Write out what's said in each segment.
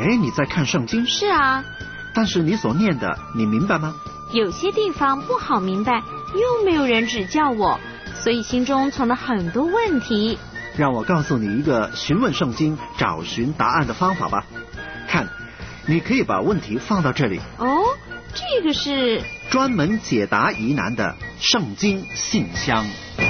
哎，你在看圣经？ 是啊。 但是你所念的，你明白吗？ 有些地方不好明白，又没有人指教我，所以心中存了很多问题。 让我告诉你一个询问圣经、找寻答案的方法吧。看，你可以把问题放到这里。 哦，这个是专门解答疑难的圣经信箱。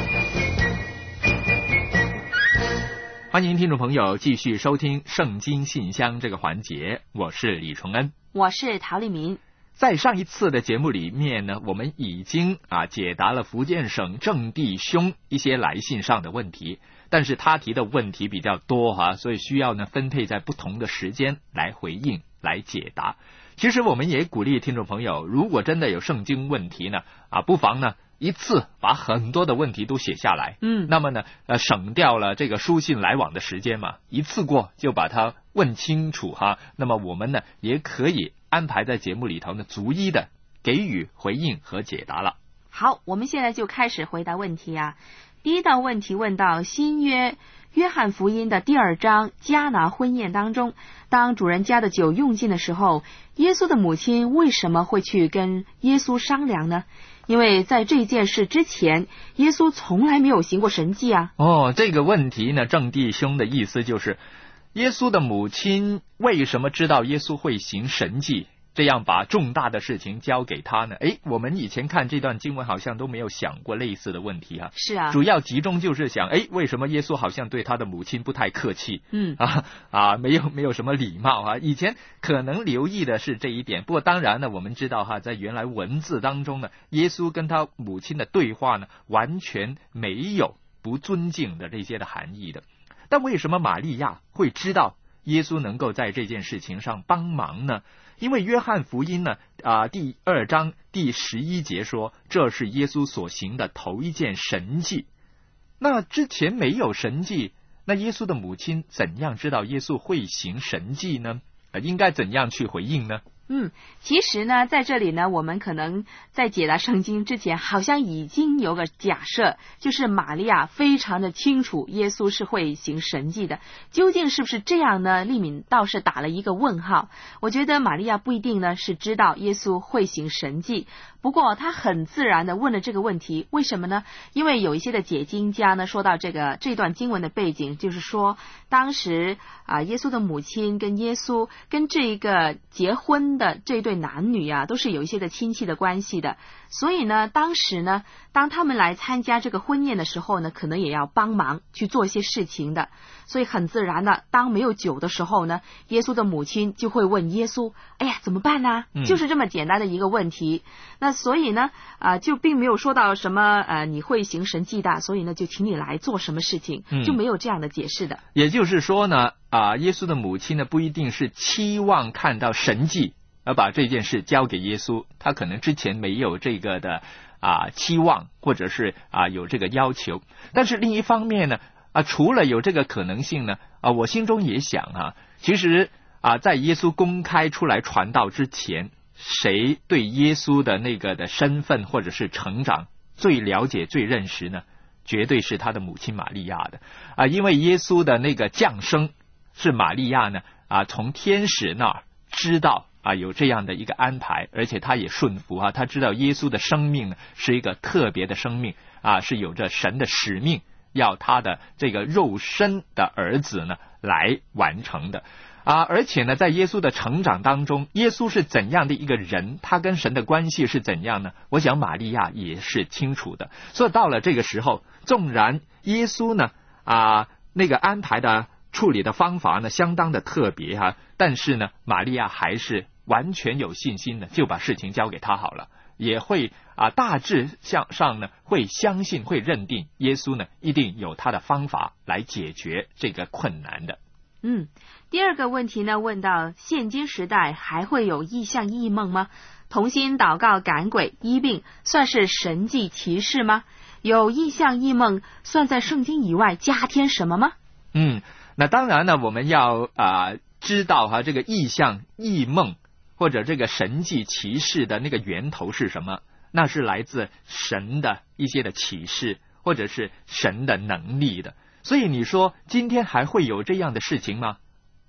欢迎听众朋友继续收听圣经信箱这个环节，我是李崇恩， 我是陶丽明。 在上一次的节目里面呢，我们已经解答了福建省郑弟兄一些来信上的问题，但是他提的问题比较多所以需要呢分配在不同的时间来回应来解答。其实我们也鼓励听众朋友，如果真的有圣经问题呢不妨呢一次把很多的问题都写下来，那么呢省掉了这个书信来往的时间嘛，一次过就把它问清楚那么我们呢也可以安排在节目里头呢逐一的给予回应和解答了。 好，我们现在就开始回答问题第一道问题问到新约约翰福音的第2章迦拿婚宴当中，当主人家的酒用尽的时候，耶稣的母亲为什么会去跟耶稣商量呢？因为在这件事之前，耶稣从来没有行过神迹这个问题呢，郑弟兄的意思就是耶稣的母亲为什么知道耶稣会行神迹，这样把重大的事情交给他呢？我们以前看这段经文好像都没有想过类似的问题是啊， 主要集中就是想为什么耶稣好像对他的母亲不太客气，没有什么礼貌以前可能留意的是这一点，不过当然呢，我们知道在原来文字当中呢，耶稣跟他母亲的对话呢，完全没有不尊敬的这些的含义的。但为什么玛利亚会知道耶稣能够在这件事情上帮忙呢？因为约翰福音呢第2章第11节说，这是耶稣所行的头一件神迹。那之前没有神迹，那耶稣的母亲怎样知道耶稣会行神迹呢？应该怎样去回应呢？ 其实呢，在这里呢，我们可能在解答圣经之前，好像已经有个假设，就是玛利亚非常的清楚耶稣是会行神迹的。究竟是不是这样呢？利敏倒是打了一个问号。我觉得玛利亚不一定呢是知道耶稣会行神迹，不过他很自然的问了这个问题，为什么呢？因为有一些的解经家呢说到这段经文的背景，就是说当时耶稣的母亲跟耶稣跟这个结婚的这对男女都是有一些的亲戚的关系的，所以呢当时呢当他们来参加这个婚宴的时候呢，可能也要帮忙去做一些事情的，所以很自然的，当没有酒的时候呢，耶稣的母亲就会问耶稣，怎么办呢？就是这么简单的一个问题。那所以呢就并没有说到什么你会行神迹的，所以呢就请你来做什么事情，就没有这样的解释的。 也就是说呢耶稣的母亲呢不一定是期望看到神迹而把这件事交给耶稣，他可能之前没有这个的期望，或者是有这个要求。但是另一方面呢除了有这个可能性呢我心中也想其实在耶稣公开出来传道之前，谁对耶稣的那个的身份或者是成长最了解最认识呢？绝对是他的母亲玛利亚的因为耶稣的那个降生是玛利亚呢从天使那儿知道有这样的一个安排，而且他也顺服他知道耶稣的生命呢是一个特别的生命是有着神的使命，要他的这个肉身的儿子呢来完成的而且呢在耶稣的成长当中，耶稣是怎样的一个人，他跟神的关系是怎样呢？我想玛利亚也是清楚的。所以到了这个时候，纵然耶稣呢那个安排的处理的方法呢相当的特别但是呢玛利亚还是完全有信心的，就把事情交给他好了，也会大致上呢会相信会认定耶稣呢一定有他的方法来解决这个困难的。 第二个问题呢问到现今时代还会有异象异梦吗？同心祷告赶鬼医病算是神迹奇事吗？有异象异梦算在圣经以外加添什么吗？ 那当然呢我们要知道这个异象异梦或者这个神迹奇事的那个源头是什么，那是来自神的一些的启示或者是神的能力的。所以你说今天还会有这样的事情吗？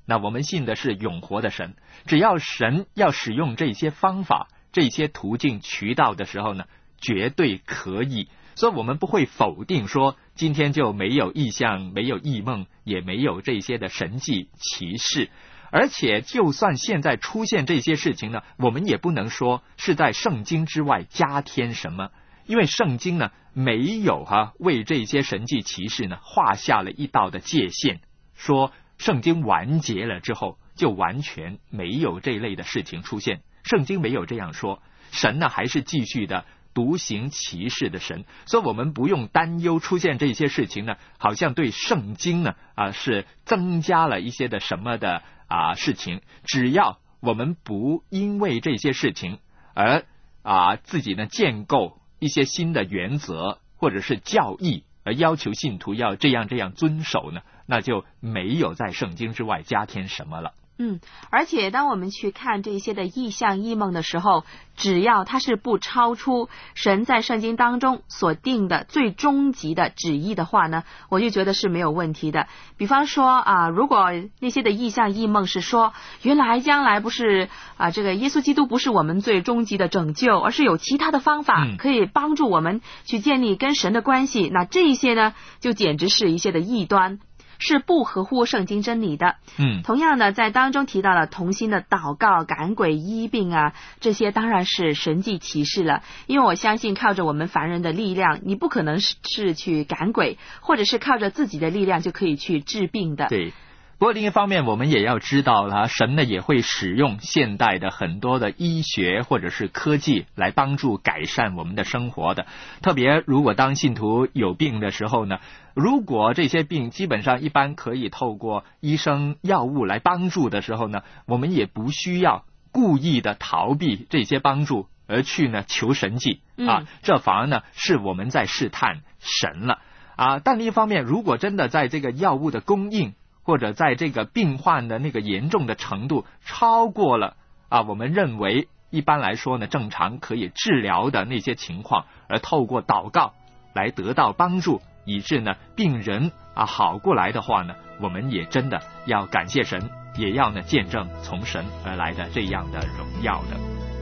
那我们信的是永活的神，只要神要使用这些方法、这些途径渠道的时候呢，绝对可以。所以我们不会否定说今天就没有异象、没有异梦，也没有这些的神迹奇事。而且就算现在出现这些事情呢，我们也不能说是在圣经之外加添什么，因为圣经呢没有为这些神迹奇事呢画下了一道的界限，说圣经完结了之后就完全没有这类的事情出现。圣经没有这样说，神呢还是继续的独行其事的神，所以我们不用担忧出现这些事情呢，好像对圣经呢是增加了一些的什么的事情。只要我们不因为这些事情而自己呢建构一些新的原则或者是教义，而要求信徒要这样遵守呢，那就没有在圣经之外加添什么了。 而且当我们去看这些的异象异梦的时候，只要它是不超出神在圣经当中所定的最终极的旨意的话呢，我就觉得是没有问题的。比方说如果那些的异象异梦是说原来将来不是这个耶稣基督不是我们最终极的拯救，而是有其他的方法可以帮助我们去建立跟神的关系，那这一些呢就简直是一些的异端，是不合乎圣经真理的。同样呢，在当中提到了同心的祷告、赶鬼、医病这些当然是神迹奇事了。因为我相信靠着我们凡人的力量，你不可能是去赶鬼，或者是靠着自己的力量就可以去治病的。 对。不过另一方面我们也要知道了，神呢也会使用现代的很多的医学或者是科技来帮助改善我们的生活的。特别如果当信徒有病的时候呢，如果这些病基本上一般可以透过医生药物来帮助的时候呢，我们也不需要故意的逃避这些帮助而去呢求神迹这反而呢是我们在试探神了但另一方面，如果真的在这个药物的供应或者在这个病患的那个严重的程度超过了我们认为一般来说呢正常可以治疗的那些情况，而透过祷告来得到帮助，以致呢病人好过来的话呢，我们也真的要感谢神，也要呢见证从神而来的这样的荣耀的。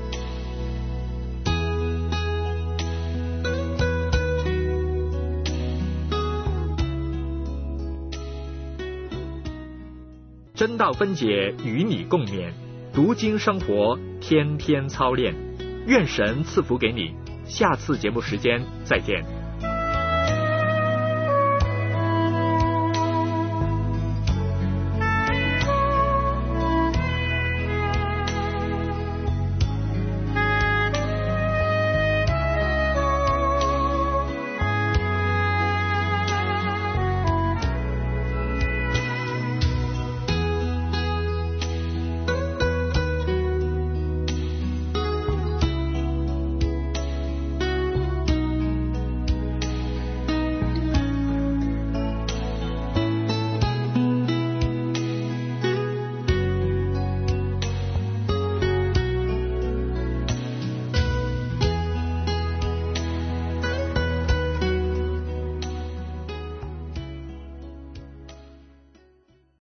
真道分解，与你共勉，读经生活，天天操练。愿神赐福给你，下次节目时间再见。